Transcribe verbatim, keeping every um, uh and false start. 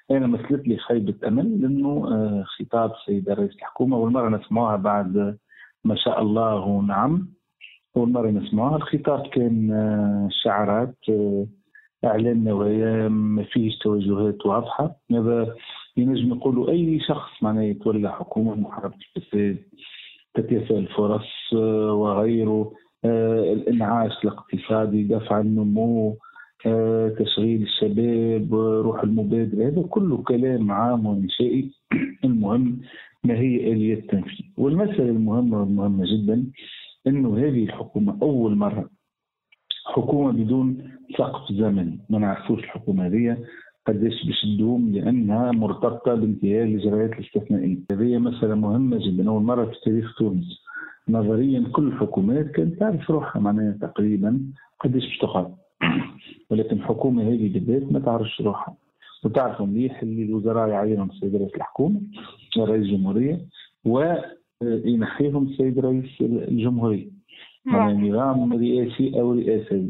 انا مثلت لي خيبه امل، لانه خطاب السيده رئيس الحكومه اول مره نسمعوها بعد ما شاء الله ونعم. اول مره نسمعوها. الخطاب كان شعارات، اعلان نوايا، ما فيش توجهات واضحه. هذا ينجم يقولوا اي شخص معناه يتولى حكومه، محاربه الفساد، تكافؤ الفرص وغيره، الانعاش الاقتصادي، دفع النمو، تشغيل الشباب، روح المبادره، هذا كله كلام عام وانشائي. المهم ما هي اليه التنفيذ. والمساله المهمه والمهمه جدا انه هذه الحكومه اول مره حكومه بدون سقف زمني. ما نعرفوش الحكومه هذه قداش باش تدوم، لانها مرتبطه بانتهاء الاجراءات الاستثنائيه. هذه مساله مهمه جدا، اول مره في تاريخ تونس. نظريا كل الحكومات كانت تعرف روحها معناها تقريبا قداش باش تقعد، ولكن الحكومه هذه بالذات ما تعرفش روحها. وتعرفوا مليح اللي الوزراء يعينهم السيد رئيس الحكومه رئيس الجمهوريه، وينحيهم السيد رئيس الجمهوريه. معناها نظام رئاسي او رئاسي.